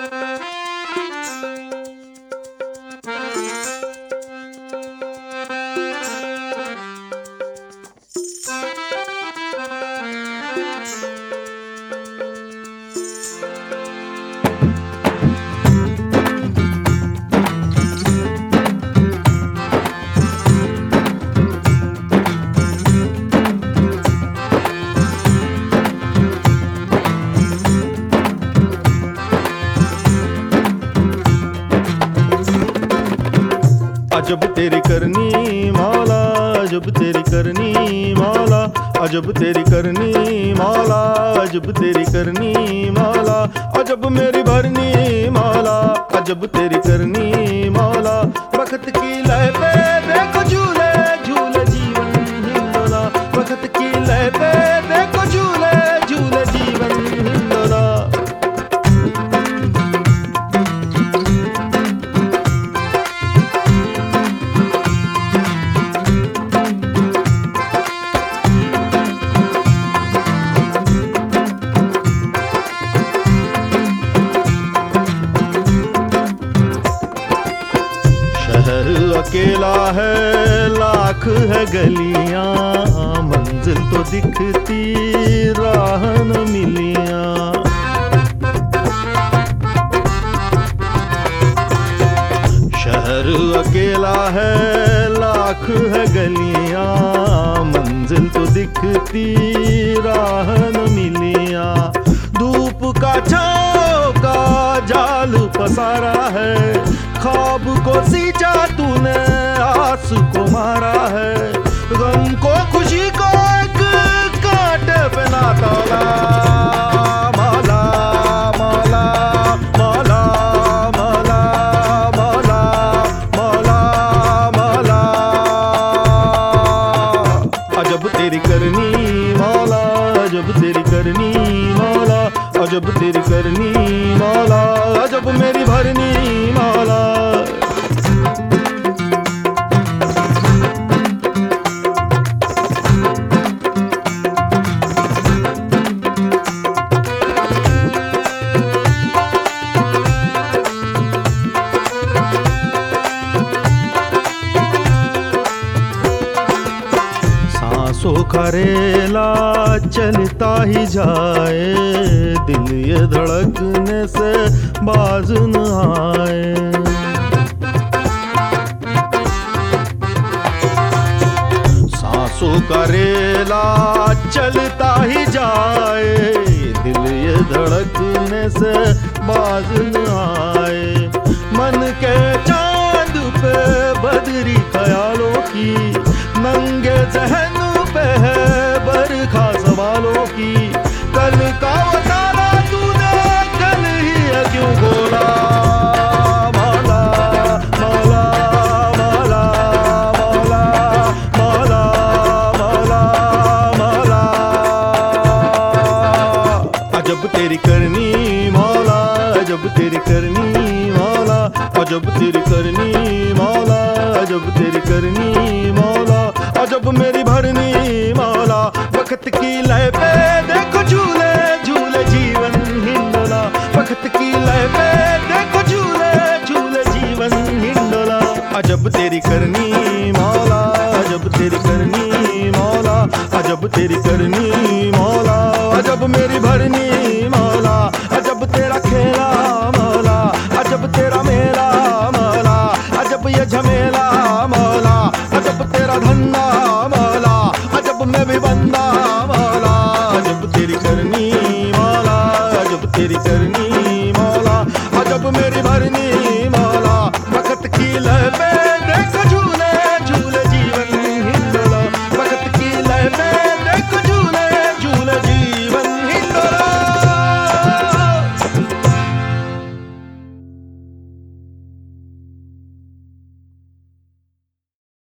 अजब तेरी करनी मौला, अजब तेरी करनी मौला, अजब तेरी करनी मौला, अजब तेरी करनी मौला, अजब मेरी भरनी मौला, अजब तेरी करनी मौला। वक्त की लय पे देखो झूले झूले जीवन हिंडोला, वक्त की लय पे देखो झूले झूले जीवन हिंडोला। शहर अकेला है, लाख है गलियां, मंजिल तो दिखती राह न मिलियां। शहर अकेला है, लाख है गलियां, मंजिल तो दिखती राह न मिलियां। धूप का छाँव का जाल पसारा है, ख्वाब को सींचा तूने आस को मारा है, गम को खुशी को एक कांटे पे ना तौला। मौला मौला मौला मौला मौला मौला मौला। अजब तेरी करनी मौला, अजब तेरी करनी मौला, अजब तेरी करनी मौला, अजब मेरी भरनी मौला। सांसों का रेला चलता ही जाए, दिल ये धड़कने से बाज न आए। सांसों का रेला चलता ही जाए, दिल ये धड़कने से बाज न आए। मन के चांद पे बदरी ख्यालों की, नंगे जहन पे है बरखा सवालों की। कल का वो तारा तूने कल ही क्यों बोला। मौला मौला मौला मौला मौला मौला मौला। अजब तेरी करनी मौला, अजब तेरी करनी मौला, अजब तेरी करनी मौला, अजब तेरी करनी मौला, अजब मेरी भरनी मौला। वक्त की लय पे देखो झूले झूले जीवन हिंडोला, वक्त की लय पे देखो झूले झूले जीवन हिंडोला। अजब तेरी करनी